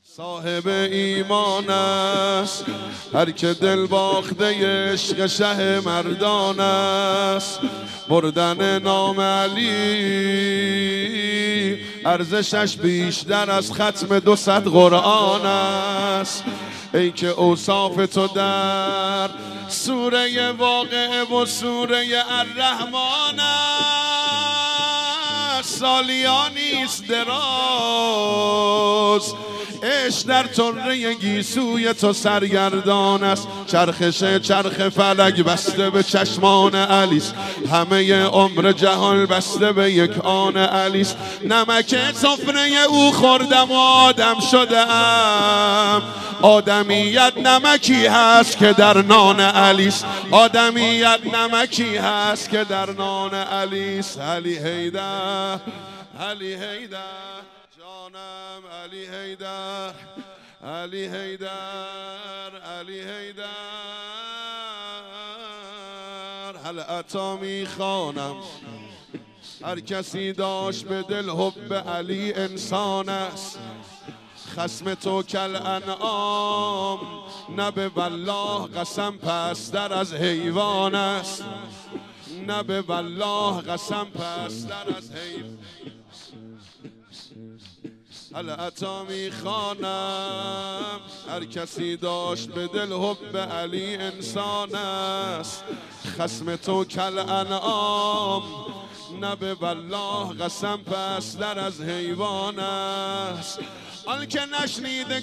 صاحب ایمان است هر که دل باخته عشق شه مردان است. بردن نام علی ارزشش بیشتر از ختم 200 قرآن است. ای که اوصاف تو در سوره واقعه و سوره الرحمن است. سالیانیست دراز عشق در طره گیسوی تو سرگردان است. چرخش چرخ فلک بسته به چشمان علیست، همه عمر جهان بسته به یک آن علیست. نمک سفره او خوردم و آدم شدم. آدمیت نمکی هست که در نان علیست. آدمیت نمکی هست که در نان علیست. علی حیدر، علی حیدر جانم، علی حیدر، علی حیدر، علی حیدر. هل عطا میخوانم هر کسی داشت به دل حب علی انسان است. خصم تو کل انعام نه به والله قسم پستر از حیوان است. نه به والله قسم پستر از حیوان. هل عطا میخوانم هر کسی داشت به دل حب علی انسان است. خصم تو کل انعام نه به والله قسم پستر از حیوان است. آن که نشنیده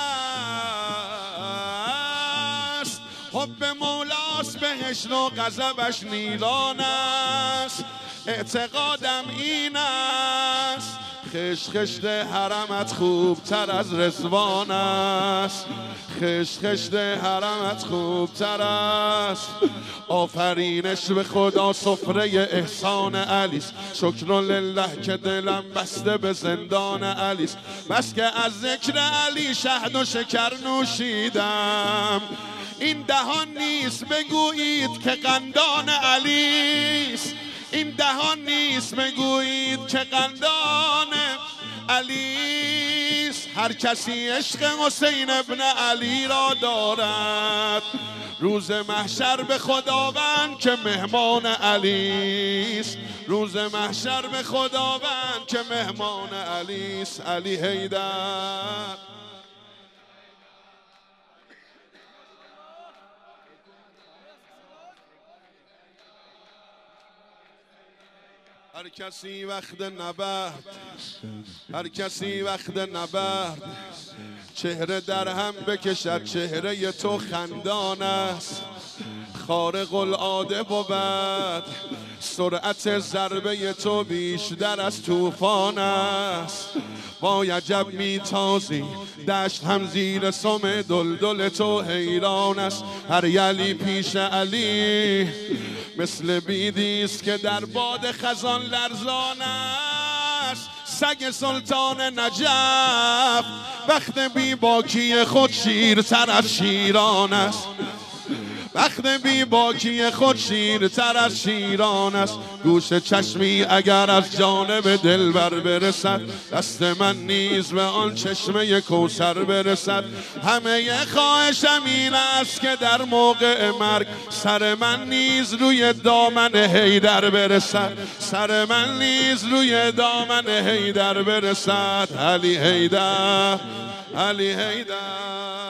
کرست حب مولاست بهشت و غضبش نیلان است. اعتقادم این است خشت حرمت خوبتر از رضوان است. خشت حرمت خوبتر است. آفرینش به خدا سفره احسان علیست. شکر لله که دلم بسته به زندان علیست. بس که از ذکر علی شهد و شکر نوشیدم. این دهان نیست بگویید که قندان علیست. این دهان نیست بگویید که قندان علیست. هر کسی عشق حسین ابن علی را دارد روز محشر به خداوند که مهمان علیست. روز محشر به خداوند که مهمان علیست. علی حیدر، هر کسی وقت نبرد، هر کسی وقت نبرد چهره در هم بکشد. چهره تو خندان است. خارق العاده بود سرعت ضربه تو بیشتر از طوفان است. با عجب میتازی دشت هم زیر سم دلدل تو حیران است. هر یلی پیش علی مثل بیدیست که در باد خزان لرزان است. سگ سلطان نجف وقت بی باکی خود شیرتر از شیران است. وقت بی باکی خود شیرتر از شیران است. گوش چشمی اگر از جانب دلبر برسد دست من نیز به آن چشمه کوثر برسد. همه خواهشم این است که در موقع مرگ سر من نیز روی دامن حیدر برسد. سر من نیز روی دامن حیدر برسد. علی حیدر، علی حیدر.